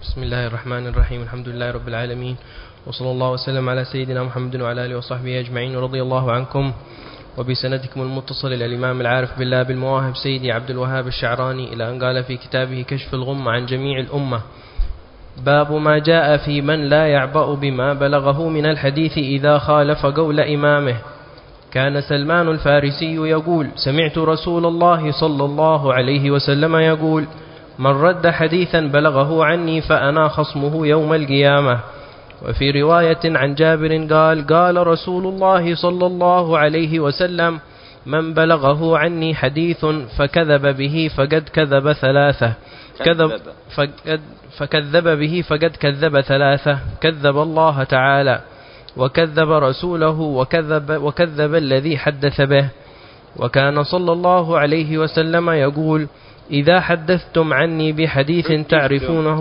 بسم الله الرحمن الرحيم. الحمد لله رب العالمين، وصلى الله وسلم على سيدنا محمد وعلى آله وصحبه أجمعين، ورضي الله عنكم وبسندكم المتصل إلى الإمام العارف بالله بالمواهب سيدي عبد الوهاب الشعراني إلى أن قال في كتابه كشف الغمة عن جميع الأمة: باب ما جاء في من لا يعبأ بما بلغه من الحديث إذا خالف قول إمامه. كان سلمان الفارسي يقول: سمعت رسول الله صلى الله عليه وسلم يقول: من رد حديثا بلغه عني فأنا خصمه يوم القيامة. وفي رواية عن جابر قال: قال رسول الله صلى الله عليه وسلم: من بلغه عني حديث فكذب به فقد كذب ثلاثة، فكذب به فقد كذب ثلاثة، كذب الله تعالى وكذب رسوله وكذب الذي حدث به. وكان صلى الله عليه وسلم يقول: إذا حدثتم عني بحديث تعرفونه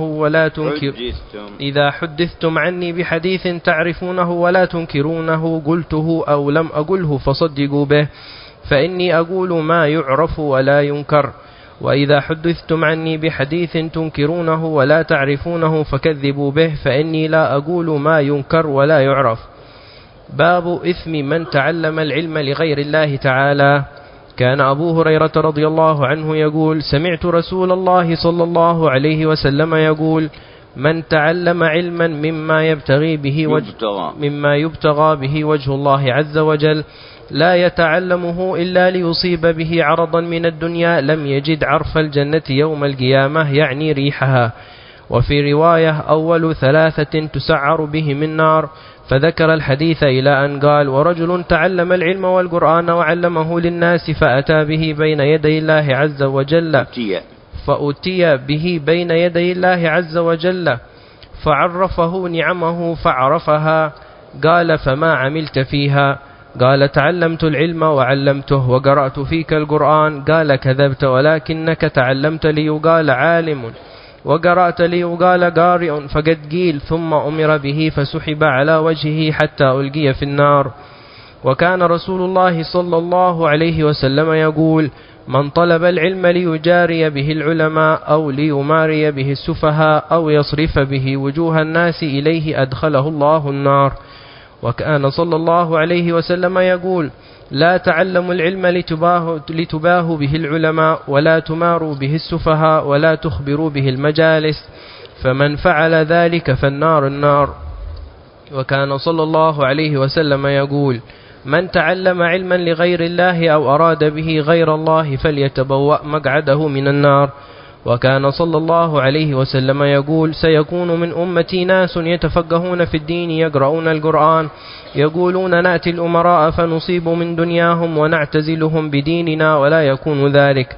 ولا تنكرونه قلته أو لم أقله فصدقوا به، فإني أقول ما يعرف ولا ينكر. وإذا حدثتم عني بحديث تنكرونه ولا تعرفونه فكذبوا به، فإني لا أقول ما ينكر ولا يعرف. باب إثم من تعلم العلم لغير الله تعالى. كان أبو هريرة رضي الله عنه يقول: سمعت رسول الله صلى الله عليه وسلم يقول: من تعلم علما مما يبتغى به وجه الله عز وجل لا يتعلمه إلا ليصيب به عرضا من الدنيا لم يجد عرف الجنة يوم القيامة، يعني ريحها. وفي رواية: أول ثلاثة تسعر بهم النار، فذكر الحديث إلى أن قال: ورجل تعلم العلم والقرآن وعلمه للناس فأتى به بين يدي الله عز وجل عز وجل فعرفه نعمه فعرفها، قال: فما عملت فيها؟ قال: تعلمت العلم وعلمته وقرأت فيك القرآن. قال: كذبت، ولكنك تعلمت ليقال عالم وقرأت ليقال قارئ، فقد قيل ثم أمر به فسحب على وجهه حتى ألقي في النار. وكان رسول الله صلى الله عليه وسلم يقول: من طلب العلم ليجاري به العلماء أو ليماري به السفهاء أو يصرف به وجوه الناس إليه أدخله الله النار. وكان صلى الله عليه وسلم يقول: لا تعلموا العلم لتباهوا به العلماء ولا تماروا به السفهاء ولا تخبروا به المجالس، فمن فعل ذلك فالنار النار. وكان صلى الله عليه وسلم يقول: من تعلم علما لغير الله أو أراد به غير الله فليتبوأ مقعده من النار. وكان صلى الله عليه وسلم يقول: سيكون من أمتي ناس يتفقهون في الدين يقرؤون القرآن يقولون نأتي الأمراء فنصيب من دنياهم ونعتزلهم بديننا، ولا يكون ذلك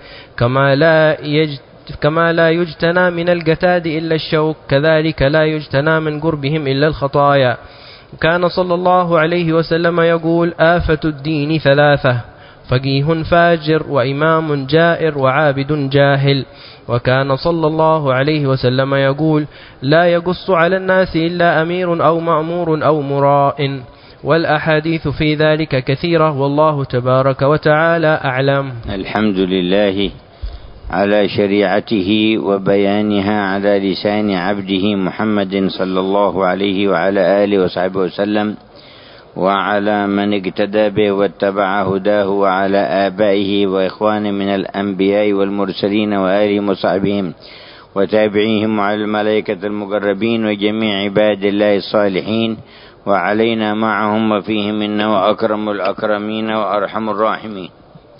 كما لا يجتنى من القتاد إلا الشوك، كذلك لا يجتنى من قربهم إلا الخطايا. وكان صلى الله عليه وسلم يقول: آفة الدين ثلاثة: فقيه فاجر وإمام جائر وعابد جاهل. وكان صلى الله عليه وسلم يقول: لا يقص على الناس إلا أمير أو مأمور أو مراء. والأحاديث في ذلك كثيرة، والله تبارك وتعالى أعلم. الحمد لله على شريعته وبيانها على لسان عبده محمد صلى الله عليه وعلى آله وصحبه وسلم، وعلى من اقتدى به واتبع هداه، وعلى آبائه وإخوانه من الأنبياء والمرسلين وآلهم وصحبهم وتابعيهم، وعلى الملائكة المقربين وجميع عباد الله الصالحين، وعلينا معهم وفيهم إنه أكرم الأكرمين وأرحم الراحمين.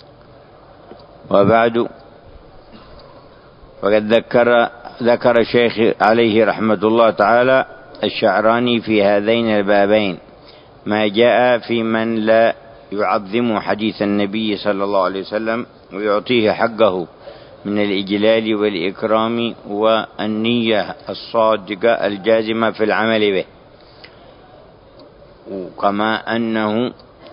وبعد، وقد ذكر الشيخ عليه رحمة الله تعالى الشعراني في هذين البابين ما جاء في من لا يعظم حديث النبي صلى الله عليه وسلم ويعطيه حقه من الإجلال والإكرام والنية الصادقة الجازمة في العمل به. وكما أنه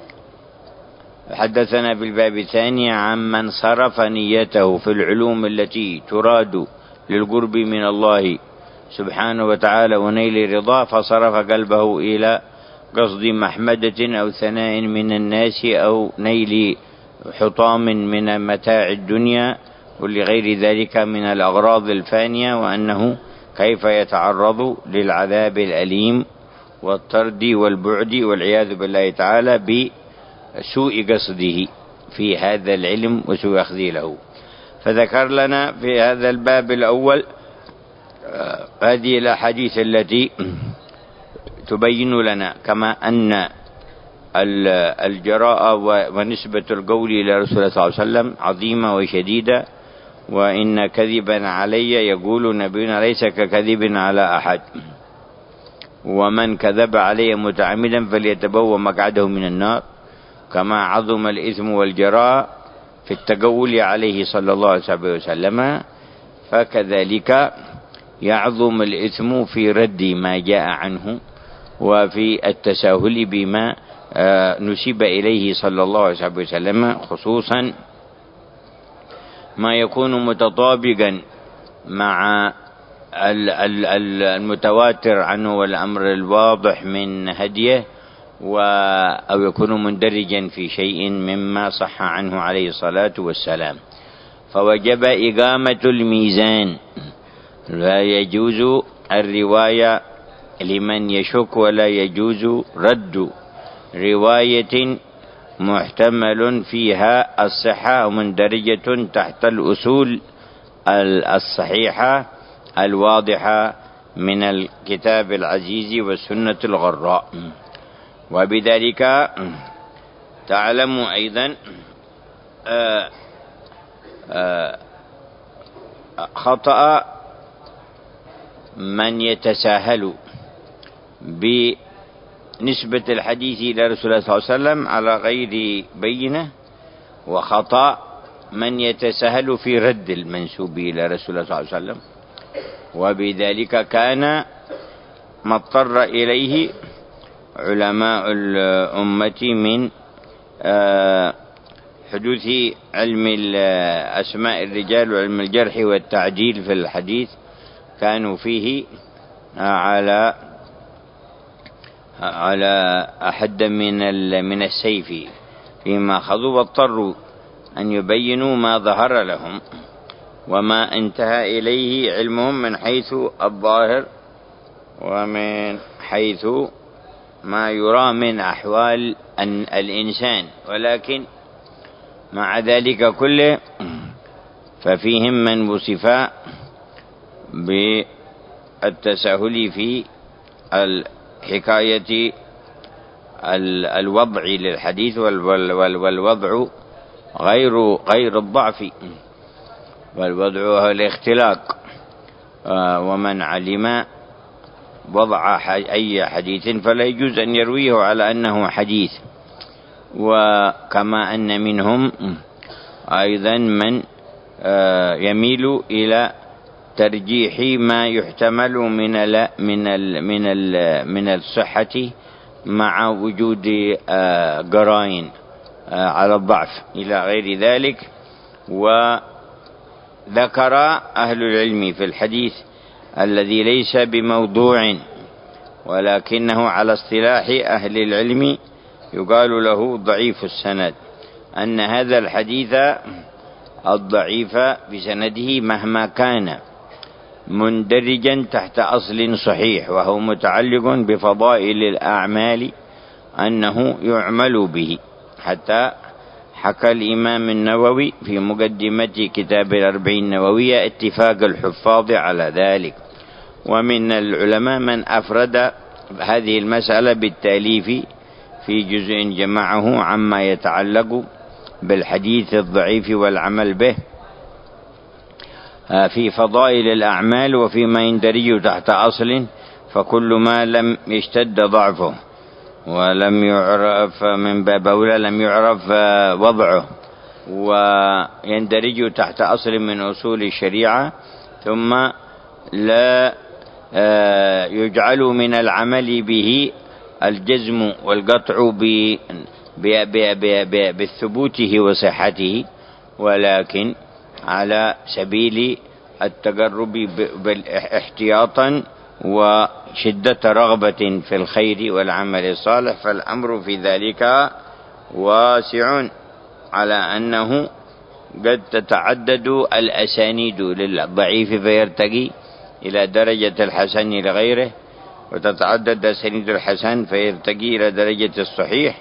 حدثنا في الباب الثاني عن من صرف نيته في العلوم التي تراد للقرب من الله سبحانه وتعالى ونيل رضاه، فصرف قلبه إلى قصد محمدة أو ثناء من الناس أو نيل حطام من متاع الدنيا ولغير ذلك من الأغراض الفانية، وأنه كيف يتعرض للعذاب الأليم والطرد والبعد والعياذ بالله تعالى بسوء قصده في هذا العلم وسوء أخذه له. فذكر لنا في هذا الباب الأول هذه الأحاديث التي تبين لنا كما أن الجراءة ونسبة القول إلى رسول الله صلى الله عليه وسلم عظيمة وشديدة، وإن كذبا علي يقول نبينا ليس ككذب على أحد، ومن كذب علي متعمدا فليتبوأ مقعده من النار، كما عظم الإثم والجراء في التقول عليه صلى الله عليه وسلم، فكذلك يعظم الإثم في رد ما جاء عنه وفي التساهل بما نسب إليه صلى الله عليه وسلم، خصوصا ما يكون متطابقا مع المتواتر عنه والأمر الواضح من هديه، أو يكون مندرجا في شيء مما صح عنه عليه الصلاة والسلام. فوجب إقامة الميزان، لا يجوز الرواية لمن يشك، ولا يجوز رد رواية محتمل فيها الصحة ومندرجة تحت الأصول الصحيحة الواضحة من الكتاب العزيز والسنة الغراء. وبذلك تعلم أيضا خطأ من يتساهل بنسبة الحديث إلى رسول الله صلى الله عليه وسلم على غير بينة، وخطأ من يتساهل في رد المنسوب إلى رسول الله صلى الله عليه وسلم. وبذلك كان ما اضطر إليه علماء الأمة من حدوث علم أسماء الرجال وعلم الجرح والتعديل في الحديث، كانوا فيه على أحد من السيف فيما أخذوا، واضطروا أن يبينوا ما ظهر لهم وما انتهى إليه علمهم من حيث الظاهر ومن حيث ما يرى من أحوال الإنسان. ولكن مع ذلك كله ففيهم من وصف بالتساهل في الحكاية الوضع للحديث، والوضع غير الضعف، والوضع هو الاختلاق. ومن علم وضع أي حديث فلا يجوز أن يرويه على أنه حديث. وكما أن منهم أيضا من يميل إلى ترجيح ما يحتمل من الصحة مع وجود قرائن على الضعف إلى غير ذلك. وذكر أهل العلم في الحديث الذي ليس بموضوع ولكنه على اصطلاح أهل العلم يقال له ضعيف السند، أن هذا الحديث الضعيف بسنده مهما كان مندرجا تحت أصل صحيح وهو متعلق بفضائل الأعمال أنه يعمل به، حتى حكى الإمام النووي في مقدمة كتاب الأربعين النووية اتفاق الحفاظ على ذلك. ومن العلماء من أفرد هذه المسألة بالتأليف في جزء جمعه عما يتعلق بالحديث الضعيف والعمل به في فضائل الأعمال وفيما يندرج تحت أصل، فكل ما لم يشتد ضعفه ولم يعرف من باب أولى لم يعرف وضعه ويندرج تحت أصل من أصول الشريعة، ثم لا يجعل من العمل به الجزم والقطع بثبوته وصحته، ولكن على سبيل التقرب احتياطا وشدة رغبة في الخير والعمل الصالح. فالأمر في ذلك واسع على أنه قد تتعدد الأسانيد للضعيف فيرتقي إلى درجة الحسن لغيره، وتتعدد أسانيد الحسن فيرتقي إلى درجة الصحيح،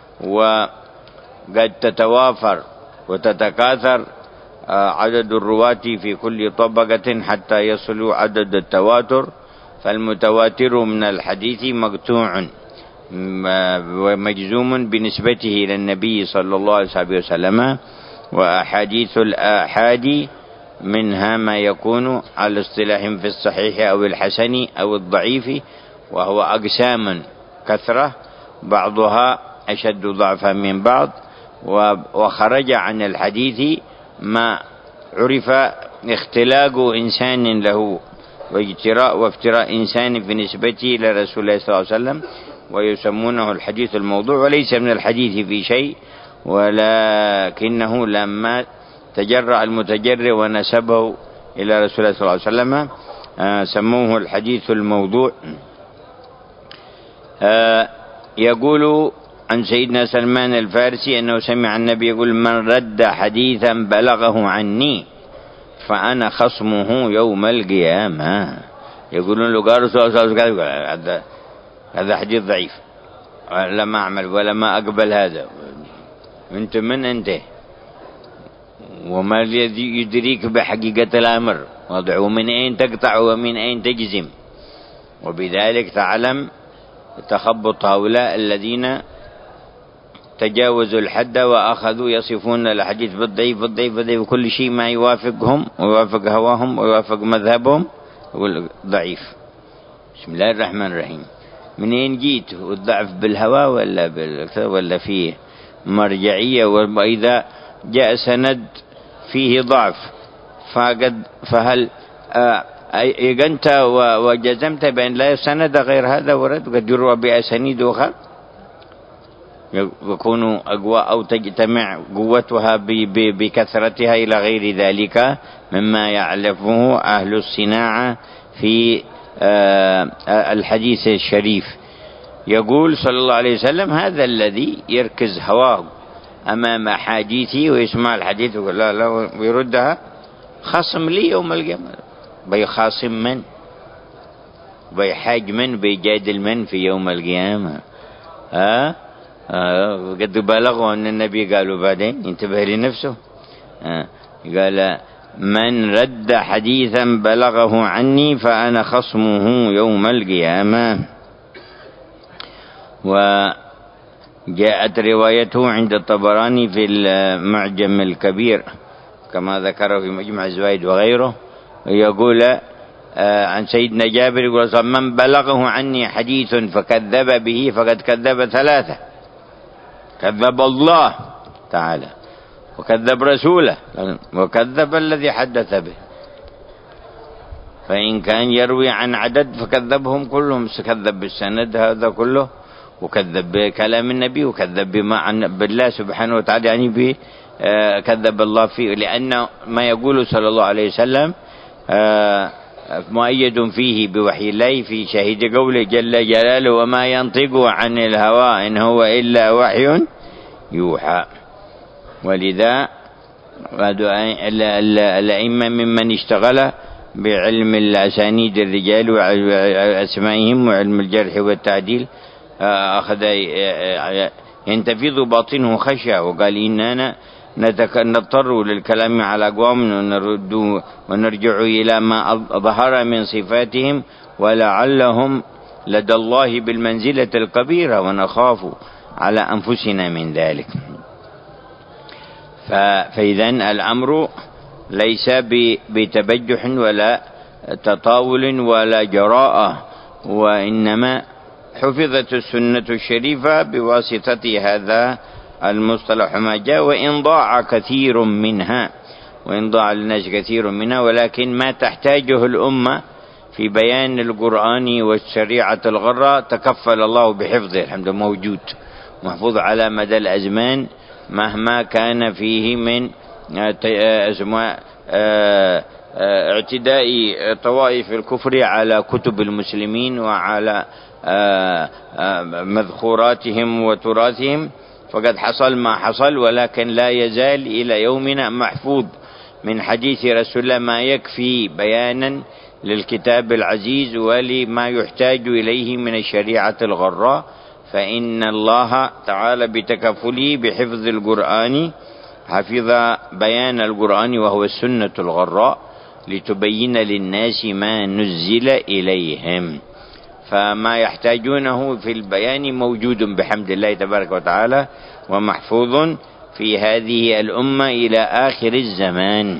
وقد تتوافر وتتكاثر عدد الرواة في كل طبقة حتى يصلوا عدد التواتر. فالمتواتر من الحديث مقطوع ومجزوم بنسبته إلى النبي صلى الله عليه وسلم. وأحاديث الآحاد منها ما يكون على اصطلاح في الصحيح أو الحسن أو الضعيف، وهو أقسام كثرة بعضها أشد ضعفا من بعض. وخرج عن الحديث ما عرف اختلاق إنسان له وافتراء إنسان في نسبته إلى رسول الله صلى الله عليه وسلم، ويسمونه الحديث الموضوع، وليس من الحديث في شيء، ولكنه لما تجرأ المتجرئ ونسبه إلى رسول الله صلى الله عليه وسلم سموه الحديث الموضوع. يقول عن سيدنا سلمان الفارسي أنه سمع النبي يقول: من رد حديثا بلغه عني فأنا خصمه يوم القيامة. يقولون له قال رسول الله صلى الله عليه وسلم هذا حديث ضعيف، لا ما أعمل ولا ما أقبل هذا. أنت من أنت؟ وما الذي يدريك بحقيقة الأمر؟ ومن أين تقطع ومن أين تجزم؟ وبذلك تعلم تخبط هؤلاء الذين تجاوزوا الحد وأخذوا يصفون الحديث بالضعيف بالضعيف بالضعيف، وكل شيء ما يوافقهم ويوافق هواهم ويوافق مذهبهم يقول ضعيف. بسم الله الرحمن الرحيم. منين جيت؟ والضعف بالهوى ولا فيه مرجعية؟ وإذا جاء سند فيه ضعف فهل أنت وجزمت بأن لا سند غير هذا ورد وقد يروى بأسانيد أخرى يكون أقوى أو تجتمع قوتها بكثرتها إلى غير ذلك مما يعرفه أهل الصناعة في الحديث الشريف. يقول صلى الله عليه وسلم: هذا الذي يركز هواه أمام حديثي ويسمع الحديث ويقول لا لا ويردها خصم لي يوم القيامة. بيخاصم من؟ بيحاج من؟ بيجادل من في يوم القيامة؟ قد بلغوا أن النبي قالوا بعدين انتبه لنفسه. قال: من رد حديثا بلغه عني فأنا خصمه يوم القيامة. وجاءت روايته عند الطبراني في المعجم الكبير كما ذكره في مجمع الزوائد وغيره. يقول عن سيدنا جابر يقول: من بلغه عني حديث فكذب به فقد كذب ثلاثة: كذب الله تعالى، وكذب رسوله، وكذب الذي حدث به. فإن كان يروي عن عدد فكذبهم كلهم، كذب بالسند هذا كله، وكذب بكلام النبي، وكذب بما عن بالله سبحانه وتعالى، يعني كذب الله فيه، لأن ما يقول صلى الله عليه وسلم مؤيد فيه بوحي الله في شهيد قوله جل جلاله: وما ينطق عن الهوى إن هو إلا وحي يوحى. ولذا الأئمة ممن اشتغل بعلم الأسانيد الرجال وأسمائهم وعلم الجرح والتعديل أخذ ينتفض باطنه خشية، وقال: إننا نضطر للكلام على أقوام ونرجع إلى ما ظهر من صفاتهم ولعلهم لدى الله بالمنزلة الكبيرة ونخاف على أنفسنا من ذلك. فإذن الأمر ليس بتبجح ولا تطاول ولا جراءة، وإنما حفظت السنة الشريفة بواسطة هذا المصطلح ما جاء، وإن ضاع كثير منها، وإن ضاع للناس كثير منها، ولكن ما تحتاجه الأمة في بيان القرآن والشريعة الغراء تكفل الله بحفظه. الحمد لله موجود محفوظ على مدى الأزمان مهما كان فيه من اعتداء طوائف الكفر على كتب المسلمين وعلى مذخوراتهم وتراثهم. فقد حصل ما حصل، ولكن لا يزال إلى يومنا محفوظ من حديث رسول الله ما يكفي بيانا للكتاب العزيز ولما يحتاج إليه من الشريعة الغراء، فإن الله تعالى بتكفله بحفظ القرآن حفظ بيان القرآن وهو السنة الغراء لتبين للناس ما نزل إليهم، فما يحتاجونه في البيان موجود بحمد الله تبارك وتعالى ومحفوظ في هذه الأمة إلى آخر الزمان.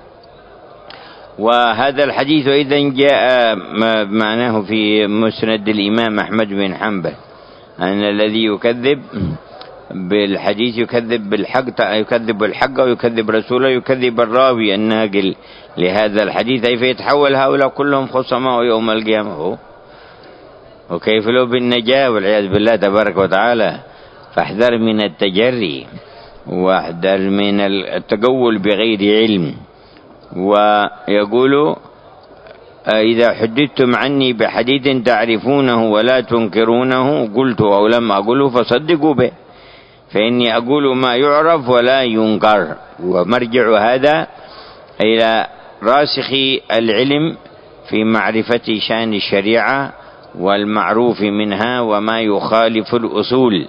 وهذا الحديث إذن جاء معناه في مسند الإمام أحمد بن حنبل أن الذي يكذب بالحديث يكذب بالحق ويكذب رسوله، يكذب الراوي الناقل لهذا الحديث، أي فيتحول هؤلاء كلهم خصماء يوم القيامة. وكيف لو بالنجاة والعياذ بالله تبارك وتعالى. فاحذر من التجري واحذر من التقول بغير علم. ويقول إذا حدثتم عني بحديث تعرفونه ولا تنكرونه قلت أو لم أقوله فصدقوا به، فإني أقول ما يعرف ولا ينكر. ومرجع هذا إلى راسخ العلم في معرفة شأن الشريعة والمعروف منها وما يخالف الأصول،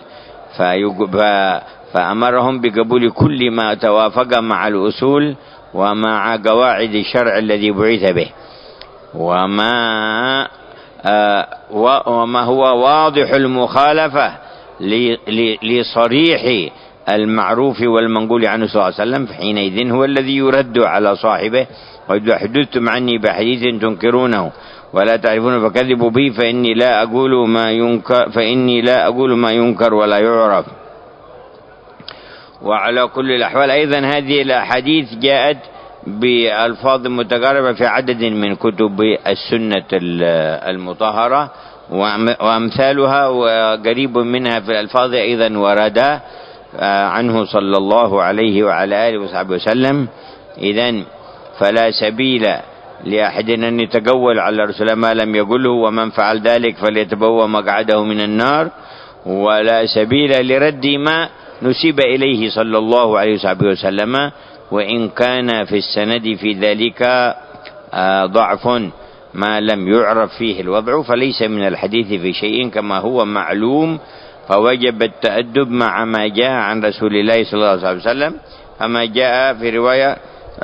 فأمرهم بقبول كل ما توافق مع الأصول ومع قواعد الشرع الذي بعث به، وما هو واضح المخالفة لصريح المعروف والمنقول عنه صلى الله عليه وسلم، فحينئذ هو الذي يرد على صاحبه. وإذا حدثتم عني بحديث تنكرونه ولا تعرفون فكذبوا به فإني لا أقول ما ينكر ولا يعرف. وعلى كل الأحوال أيضا هذه الأحاديث جاءت بألفاظ متقاربة في عدد من كتب السنة المطهرة، وأمثالها وقريب منها في الألفاظ أيضا ورد عنه صلى الله عليه وعلى آله وصحبه وسلم. إذن فلا سبيل لأحد أن يتقول على رسول ما لم يقله، ومن فعل ذلك فليتبوأ مقعده من النار، ولا سبيل لرد ما نسب إليه صلى الله عليه وسلم، وإن كان في السند في ذلك ضعف ما لم يعرف فيه الوضع، فليس من الحديث في شيء كما هو معلوم، فوجب التأدب مع ما جاء عن رسول الله صلى الله عليه وسلم. فما جاء في رواية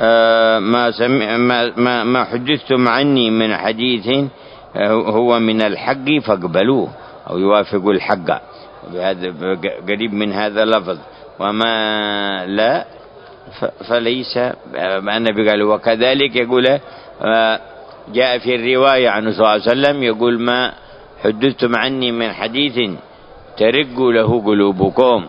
ما حدثتم عني من حديث هو من الحق فاقبلوه أو يوافق الحق، قريب من هذا اللفظ. وما لا فليس. النبي قال وكذلك يقول جاء في الرواية عنه صلى الله عليه وسلم يقول ما حدثتم عني من حديث ترق له قلوبكم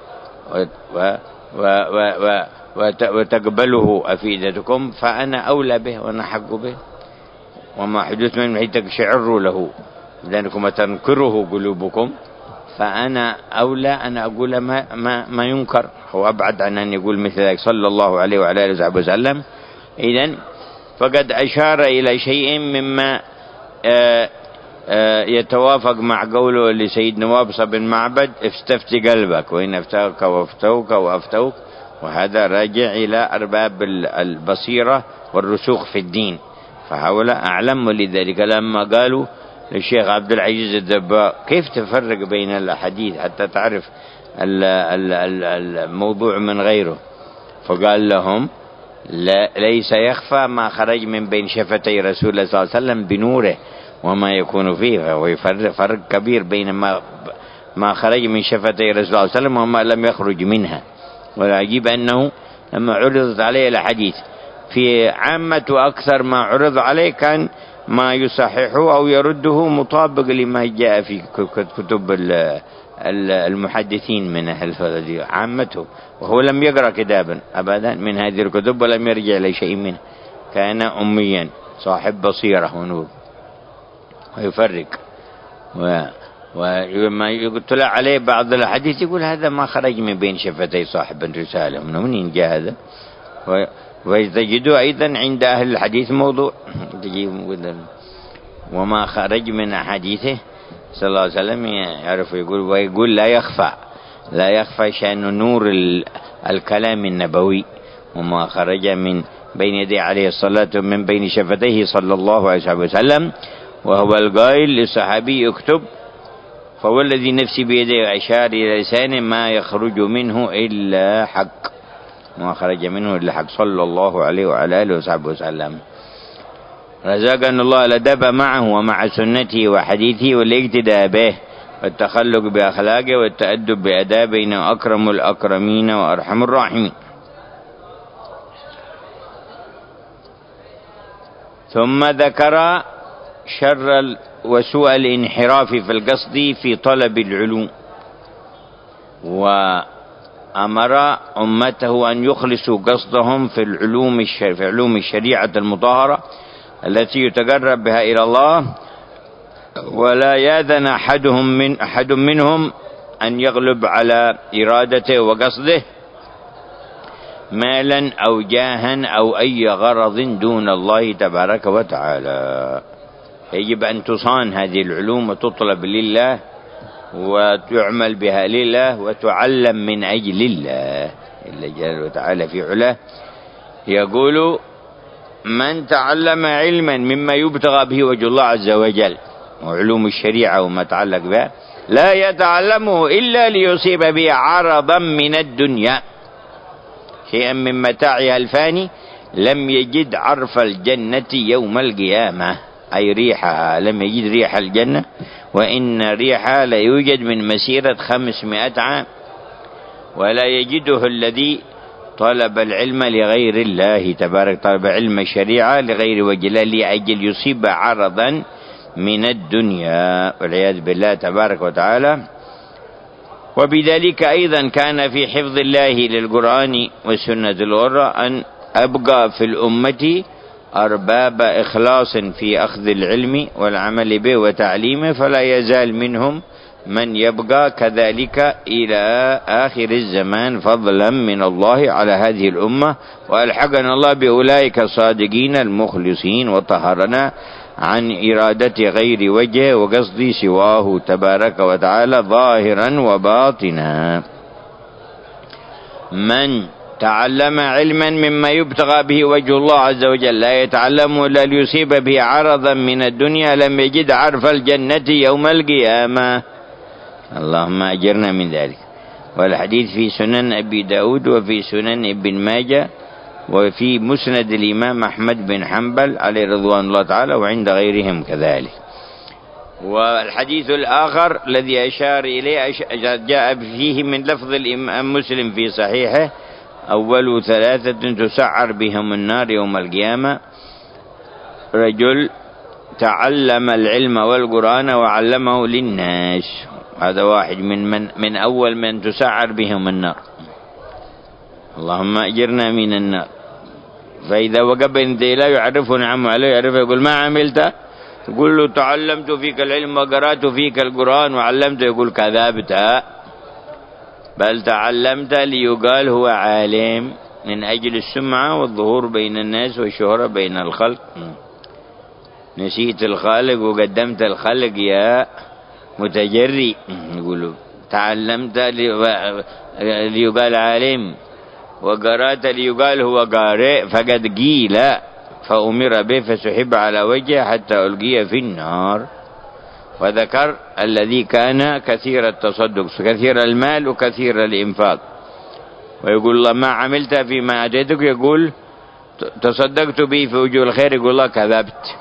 وتقبله أفئدتكم فأنا أولى به وأنا حق به. وما حدثت من حديث تقشعر له لأنكم تنكره قلوبكم فأنا أولى أن أقول ما ينكر. هو أبعد عن أن يقول مثل ذلك صلى الله عليه وعلى آله وسلم. إذن فقد أشار إلى شيء مما يتوافق مع قوله لسيدنا وابصة بن معبد استفت قلبك وإن افتوك وأفتوك، وهذا راجع إلى أرباب البصيرة والرسوخ في الدين، فهؤلاء أعلم. ولذلك لما قالوا للشيخ عبد العزيز الدباء كيف تفرق بين الأحاديث حتى تعرف الموضوع من غيره، فقال لهم ليس يخفى ما خرج من بين شفتي رسول الله صلى الله عليه وسلم بنوره وما يكون فيه، فهو يفرق فرق كبير بين ما خرج من شفتي رسول الله صلى الله عليه وسلم وما لم يخرج منها. والعجيب أنه لما عرضت عليه الحديث في عامة وأكثر ما عرض عليه كان ما يصححه أو يرده مطابق لما جاء في كتب المحدثين من أهل الفضل عامته، وهو لم يقرأ كتابا أبدا من هذه الكتب ولم يرجع لشيء منه، كان أميا صاحب بصيرة ونور ويفرق. وما يطلع عليه بعض الحديث يقول هذا ما خرج من بين شفتي صاحب الرسالة، منين جاء هذا؟ وتجدوا أيضا عند أهل الحديث موضوع وما خرج من حديثه صلى الله عليه وسلم يعرف يقول، ويقول لا يخفى شأن نور الكلام النبوي وما خرج من بين يديه عليه الصلاة من بين شفتيه صلى الله عليه وسلم، وهو القائل للصحابي اكتب، فوالذي نفسي بيده أشار إلى لسانه ما يخرج منه إلا حق، ما خرج منه إلا حق، صلى الله عليه وعلى آله وصحبه وسلم. رزقنا الله الأدب معه ومع سنته وحديثه والاقتداء به والتخلق بأخلاقه والتأدب بأدابه، إنه أكرم الأكرمين وأرحم الراحمين. ثم ذكر شر وسوء الانحراف في القصد في طلب العلوم، وأمر أمته أن يخلصوا قصدهم في علوم الشريعة المطهرة التي يتقرب بها إلى الله، ولا يأذن أحد منهم أن يغلب على إرادته وقصده مالا أو جاها أو أي غرض دون الله تبارك وتعالى. يجب أن تصان هذه العلوم وتطلب لله وتعمل بها لله وتعلم من أجل الله جل وتعالى في علاه. يقول: من تعلم علما مما يبتغى به وجه الله عز وجل، وعلوم الشريعة وما تعلق بها، لا يتعلمه إلا ليصيب به عرضا من الدنيا، شيئا من متاعها الفاني، لم يجد عرف الجنة يوم القيامة، أي ريحها، لم يجد ريح الجنة، وإن ريحها لا يوجد من مسيرة 500 عام، ولا يجده الذي طلب العلم لغير الله تبارك، طلب علم الشريعة لغير وجه الله لأجل يصيب عرضا من الدنيا والعياذ بالله تبارك وتعالى. وبذلك أيضا كان في حفظ الله للقرآن والسنة الغرة أن أبقى في الأمة أرباب إخلاص في أخذ العلم والعمل به وتعليمه، فلا يزال منهم من يبقى كذلك إلى آخر الزمان، فضلا من الله على هذه الأمة، وألحقنا الله بأولئك الصادقين المخلصين، وطهرنا عن إرادة غير وجه وقصد سواه تبارك وتعالى ظاهرا وباطنا. من تعلم علما مما يبتغى به وجه الله عز وجل لا يتعلمه إلا ليصيب به عرضا من الدنيا، لم يجد عرف الجنة يوم القيامة، اللهم أجرنا من ذلك. والحديث في سنن أبي داود وفي سنن ابن ماجه وفي مسند الإمام أحمد بن حنبل عليه رضوان الله تعالى، وعند غيرهم كذلك. والحديث الآخر الذي أشار إليه جاء فيه من لفظ الإمام مسلم في صحيحه: أول 3 تسعر بهم النار يوم القيامة: رجل تعلم العلم والقرآن وعلمه للناس، هذا واحد من أول من تسعر بهم النار، اللهم أجرنا من النار. فإذا وقف لا يعرف نعم عليه، يعرف، يقول: ما عملت؟ تقول له: تعلمت فيك العلم وقرأت فيك القرآن وعلمت. يقول: كذبت، بل تعلمت ليقال هو عالم، من أجل السمعة والظهور بين الناس والشهرة بين الخلق. نسيت الخالق وقدمت الخلق يا متجري. يقولوا: تعلمت ليقال عالم، وقرأت ليقال هو قارئ، فقد قيل فأمر به فسحب على وجهه حتى ألقي في النار. وذكر الذي كان كثير التصدق، كثير المال وكثير الإنفاق، ويقول: الله ما عملت فيما أتيتك؟ يقول: تصدقت به في وجوه الخير. يقول الله: كذبت،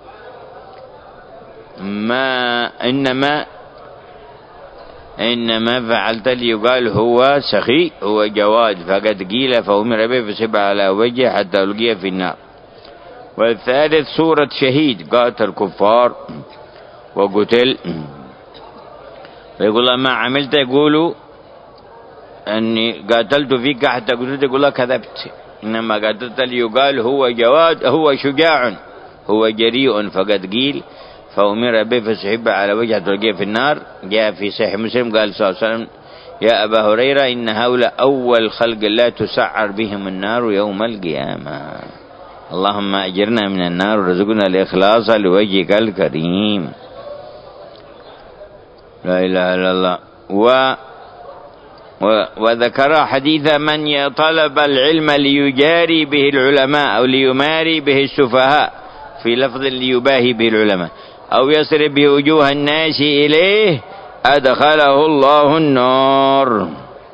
إنما فعلت ليقال هو سخي، هو جواد، فقد قيل فأمر به فسحب على وجهه حتى ألقي في النار. والثالث سورة شهيد، قاتل الكفار وقتل، ويقول الله: ما عملت؟ يقول: أني قاتلت فيك حتى قتلت. يقول الله: كذبت، إنما قاتلت ليقال هو جواد، هو شجاع، هو جريء، فقد قيل فأمر به فسحب على وجهه تلقيه في النار. جاء في صحيح مسلم قال صلى الله عليه وسلم: يا أبا هريرة، إن هؤلاء أول خلق الله تسعر بهم النار يوم القيامة. اللهم أجرنا من النار ورزقنا الإخلاص لوجهك الكريم. لا إله إلا الله. وذكر حديث من طلب العلم ليجاري به العلماء أو ليماري به السفهاء، في لفظ ليباهي به العلماء أو يصرف به وجوه الناس إليه أدخله الله النار.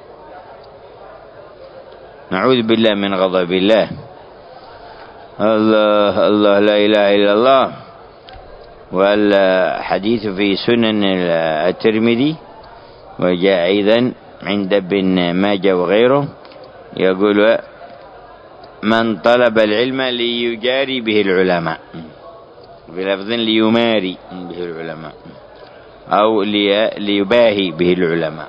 نعوذ بالله من غضب الله. الله الله لا إله إلا الله. والحديث في سنن الترمذي وجاء أيضا عند ابن ماجه وغيره، يقول من طلب العلم ليجاري به العلماء، بلفظ ليماري به العلماء أو ليباهي به العلماء،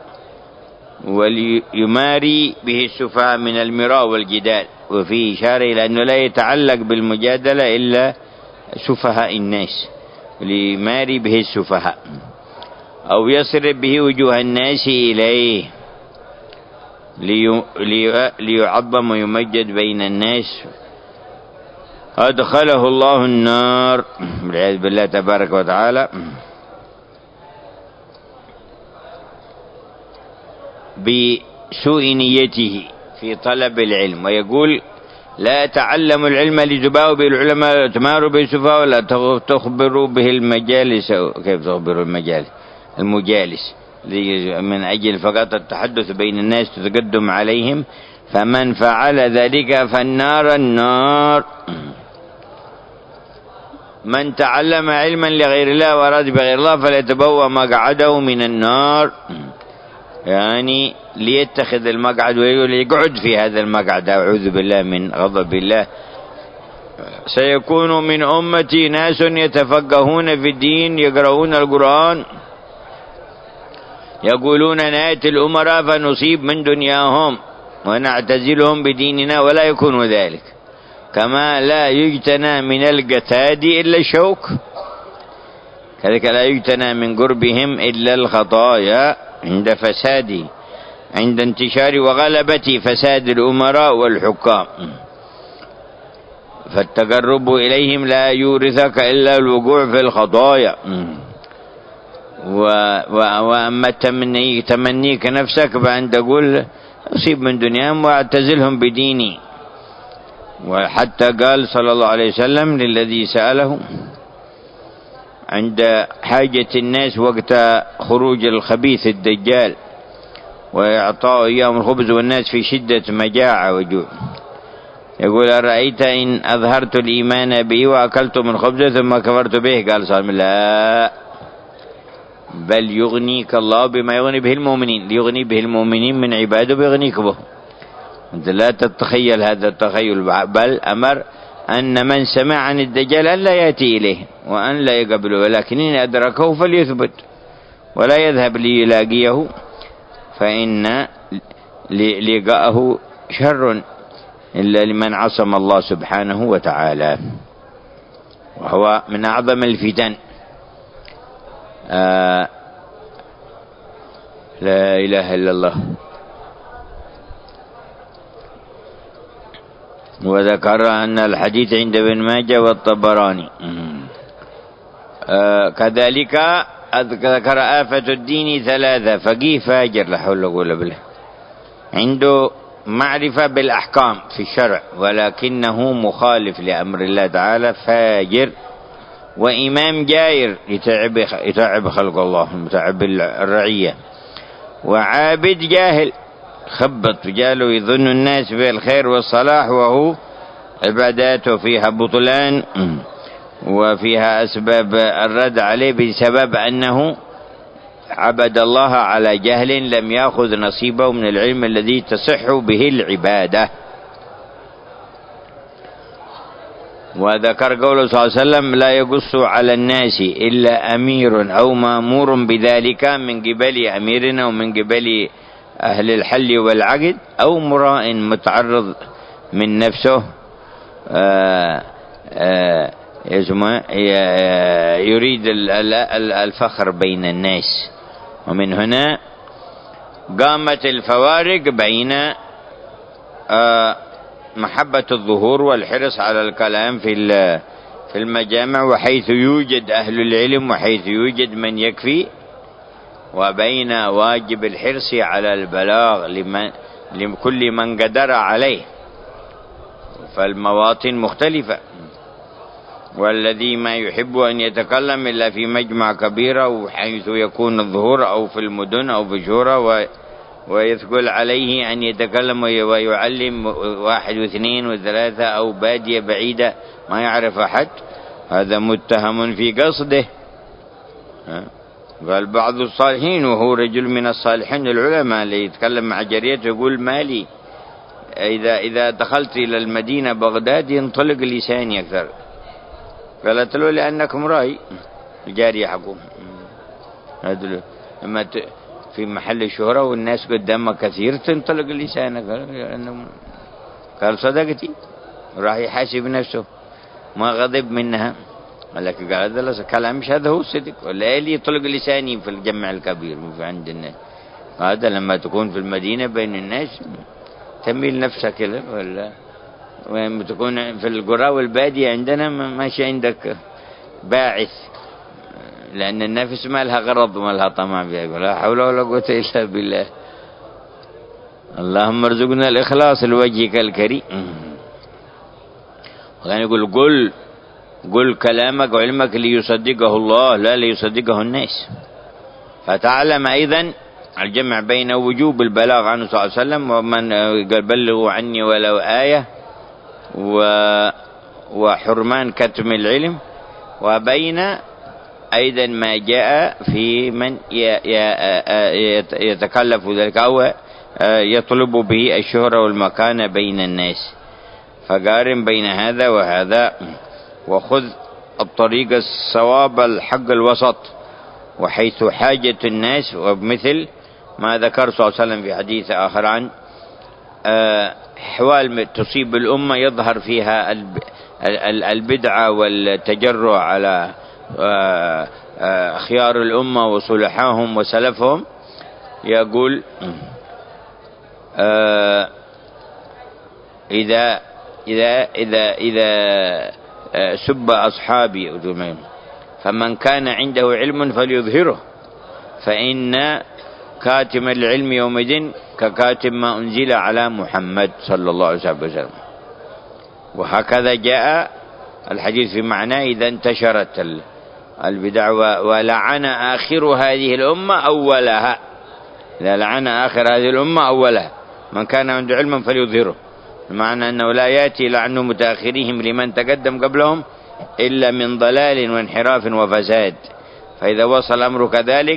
وليماري به السفهاء من المراء والجدال، وفيه إشارة إلى أنه لا يتعلق بالمجادلة إلا سفهاء الناس، ليماري به السفهاء أو يصرف به وجوه الناس إليه ليعظم ويمجد بين الناس أدخله الله النار والعياذ بالله تبارك وتعالى بسوء نيته في طلب العلم. ويقول لا تعلموا العلم لتباهوا به العلماء، تماروا به السفهاء، ولا تخبروا به المجالس. كيف تخبروا المجالس من أجل فقط التحدث بين الناس تتقدم عليهم، فمن فعل ذلك فالنار النار. من تعلم علما لغير الله وأراد بغير الله فليتبوأ مقعده من النار، يعني ليتخذ المقعد ويقعد في هذا المقعد. أعوذ بالله من غضب الله. سيكون من أمتي ناس يتفقهون في الدين يقرؤون القرآن يقولون نأتي الأمراء فنصيب من دنياهم ونعتزلهم بديننا، ولا يكون ذلك. كما لا يجتنى من القتاد إلا الشوك، كذلك لا يجتنى من قربهم إلا الخطايا عند انتشار وغلبة فساد الأمراء والحكام. فالتقرب إليهم لا يورثك إلا الوقوع في الخطايا. وأما تمنيك نفسك بأن تقول أصيب من دنياهم واعتزلهم بديني. وحتى قال صلى الله عليه وسلم للذي سأله عند حاجة الناس وقت خروج الخبيث الدجال وإعطاء إياهم الخبز والناس في شدة مجاعة وجوع، يقول أرأيت إن أظهرت الإيمان به وأكلت من خبزه ثم كفرت به؟ قال صلى الله عليه وسلم لا، بل يغنيك الله بما يغني به المؤمنين، ليغني به المؤمنين من عباده بيغنيك به. أنت لا تتخيل هذا التخيل، بل أمر أن من سمع عن الدجال أن لا يأتي إليه وأن لا يقبله، ولكن إن أدركه فليثبت ولا يذهب ليلاقيه، فإن لقاءه شر إلا لمن عصم الله سبحانه وتعالى، وهو من أعظم الفتن. لا إله إلا الله. وذكر أن الحديث عند ابن ماجه والطبراني. كذلك ذكر آفة الدين ثلاثة: فقيه فاجر، لا حول ولا قوة بالله، عنده معرفة بالأحكام في الشرع ولكنه مخالف لأمر الله تعالى فاجر، وإمام جائر يتعب خلق الله، يتعب الرعية، وعابد جاهل خبط رجاله يظن الناس بالخير والصلاح وهو عباداته فيها بطلان وفيها أسباب الرد عليه بسبب أنه عبد الله على جهل لم يأخذ نصيبه من العلم الذي تصح به العبادة. وذكر قوله صلى الله عليه وسلم لا يقص على الناس إلا أمير أو مأمور بذلك من قبل أميرنا ومن قبل أهل الحل والعقد أو مراء متعرض من نفسه يريد الفخر بين الناس. ومن هنا قامت الفوارق بين محبة الظهور والحرص على الكلام في المجامع، وحيث يوجد أهل العلم وحيث يوجد من يكفي وبين واجب الحرص على البلاغ لكل من قدر عليه، فالمواطن مختلفة. والذي ما يحب أن يتكلم إلا في مجمع كبير أو حيث يكون الظهور أو في المدن أو في شورى، ويثقل عليه أن يتكلم ويعلم 1 و2 و3 أو بادية بعيدة ما يعرف أحد، هذا متهم في قصده. قال بعض الصالحين وهو رجل من الصالحين العلماء اللي يتكلم مع جاريته يقول مالي إذا دخلت إلى المدينة بغداد ينطلق لساني أكثر. قالت له لأنكم رأي الجارية حقهم لما في محل الشهرة والناس قدامك كثير تنطلق لسانك. قال صدقتي، راح يحاسب نفسه ما غضب منها. لكن قال هذا كلام مش هذا هو الصدق، ولا اللي يطلق لساني في الجمع الكبير في عند الناس. هذا لما تكون في المدينة بين الناس تميل نفسك له، ولا وين تكون في القرى والبادية عندنا ماشي عندك باعث، لأن النفس ما لها غرض وما لها طمع فيها. لا حول ولا قوة إلا بالله. اللهم ارزقنا الإخلاص لوجهك الكريم. وكان يقول قل كلامك وعلمك ليصدقه الله لا ليصدقه الناس. فتعلم أيضا الجمع بين وجوب البلاغ عنه صلى الله عليه وسلم ومن قال بلغوا عني ولو آية وحرمان كتم العلم، وبين أيضا ما جاء في من يتكلف ذلك أو يطلب به الشهرة والمكانة بين الناس. فقارن بين هذا وهذا، وخذ الطريق الصواب الحق الوسط، وحيث حاجة الناس، وبمثل ما ذكر صلى الله عليه وسلم في حديث آخر عن أحوال تصيب الأمة يظهر فيها البدعة والتجرع على خيار الأمة وصلحاهم وسلفهم. يقول إذا سب أصحابي فمن كان عنده علم فليظهره، فإن كاتم العلم يومئذ ككاتم ما أنزل على محمد صلى الله عليه وسلم. وهكذا جاء الحديث في معناه إذا انتشرت البدع ولعن آخر هذه الأمة أولها. إذا لعن آخر هذه الأمة أولها من كان عنده علم فليظهره، بمعنى أنه لا يأتي لعن متأخرهم لمن تقدم قبلهم إلا من ضلال وانحراف وفساد. فإذا وصل الأمر كذلك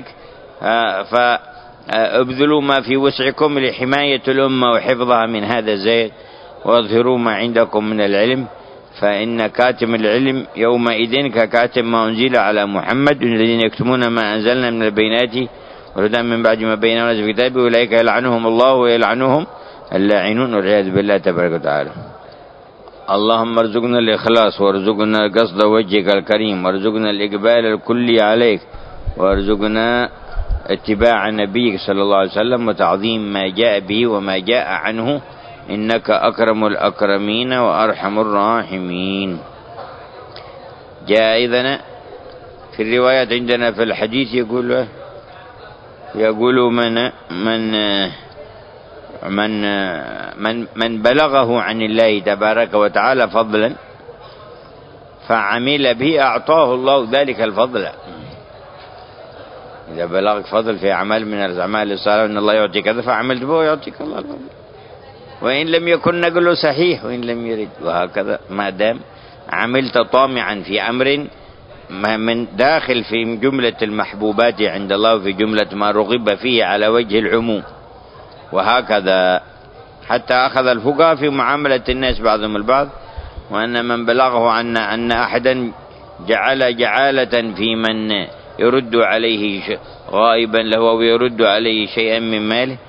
فابذلوا ما في وسعكم لحماية الأمة وحفظها من هذا الزيغ، واظهروا ما عندكم من العلم، فإن كاتم العلم يومئذ ككاتم ما أنزل على محمد. الذين يكتمون ما أنزلنا من البينات والهدى من بعد ما بيناه في كتابه أولئك يلعنهم الله ويلعنهم اللاعنون والعياذ بالله تبارك وتعالى. اللهم ارزقنا الإخلاص، وارزقنا قصد وجهك الكريم، وارزقنا الإقبال الكلي عليك، وارزقنا اتباع نبيك صلى الله عليه وسلم وتعظيم ما جاء به وما جاء عنه، إنك أكرم الأكرمين وأرحم الراحمين. جاء أيضا في الروايات عندنا في الحديث يقول من بلغه عن الله تبارك وتعالى فضلا فعمل به أعطاه الله ذلك الفضل. إذا بلغك فضل في عمل من الأعمال الصالحة إن الله يعطي كذا فعملت به ويعطيك الله الفضل، وإن لم يكن نقله صحيح وإن لم يرد. وهكذا ما دام عملت طامعا في أمر من داخل في جملة المحبوبات عند الله وفي جملة ما رغب فيه على وجه العموم. وهكذا حتى أخذ الفقهاء في معاملة الناس بعضهم البعض، وأن من بلغه أن أحدا جعل جعالة في من يرد عليه غائبا له ويرد عليه شيئا من ماله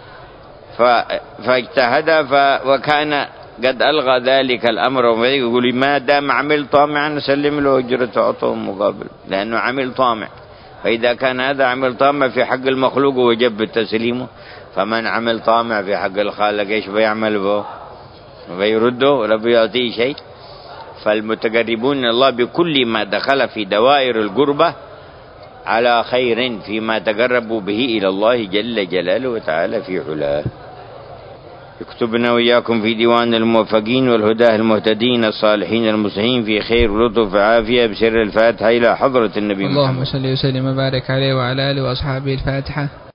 فاجتهد وكان قد ألغى ذلك الأمر، ويقول ما دام عمل طامعا نسلم له أجرة أعطاه مقابل، لأنه عمل طامع. فإذا كان هذا عمل طامع في حق المخلوق وجب تسليمه، فمن عمل طامع في حق الخالق ايش بيعمل به؟ بيرده ولا بيعطيه شيء. فالمتقربون إلى الله بكل ما دخل في دوائر القربة على خير فيما تقربوا به إلى الله جل جلاله وتعالى في علاه. يكتبنا وإياكم في ديوان الموفقين والهداه المهتدين الصالحين المصلحين في خير ولطف وعافية بسر الفاتحة إلى حضرة النبي محمد. اللهم صل وسلم وبارك عليه وعلى آله وأصحابه. الفاتحة.